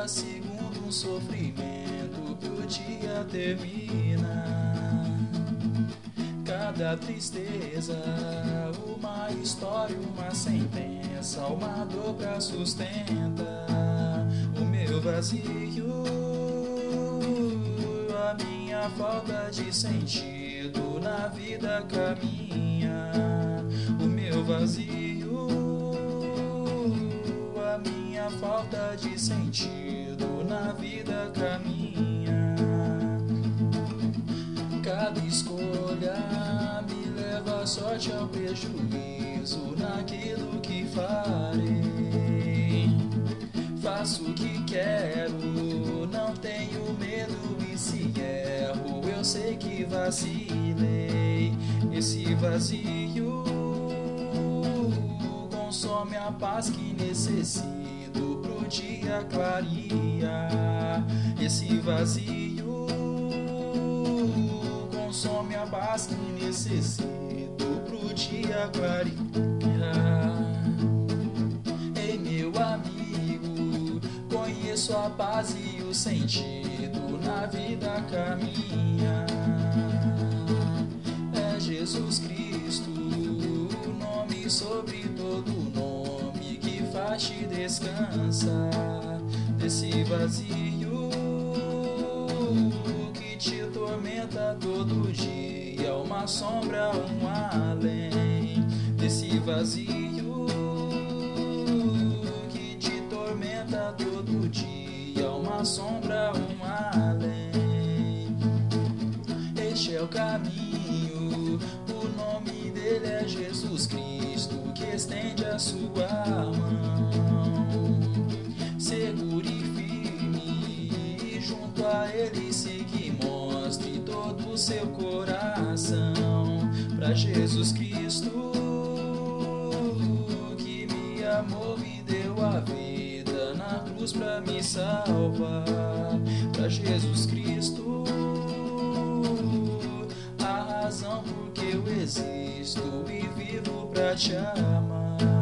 segundo um sofrimento que o dia termina. Cada tristeza, uma história, uma sentença, uma dobra sustenta o meu vazio, a minha falta de sentido na vida caminha. O meu vazio, a minha falta de sentido na vida caminha. Cada escolha me leva à sorte, ao prejuízo naquilo que farei. Faço o que quero, não tenho medo, e se erro eu sei que vacilei. Esse vazio consome a paz que necessito pro dia clarear. Esse vazio consome a paz que necessito pro dia clarear. Ei, meu amigo, conheço a paz e o sentido na vida caminha. É Jesus Cristo, o nome sobre todo nome, que faz te descansar desse vazio que te tormenta todo dia, uma sombra, um além. Desse vazio que te tormenta todo dia, uma sombra, um além. Este é o caminho, o nome dele é Jesus Cristo, que estende a sua mão. Segure e firme, junto a ele siga, mostre todo o seu coração pra Jesus Cristo, que me amou e deu a vida na cruz pra me salvar. Pra Jesus Cristo, a razão por que eu existo e vivo pra te amar.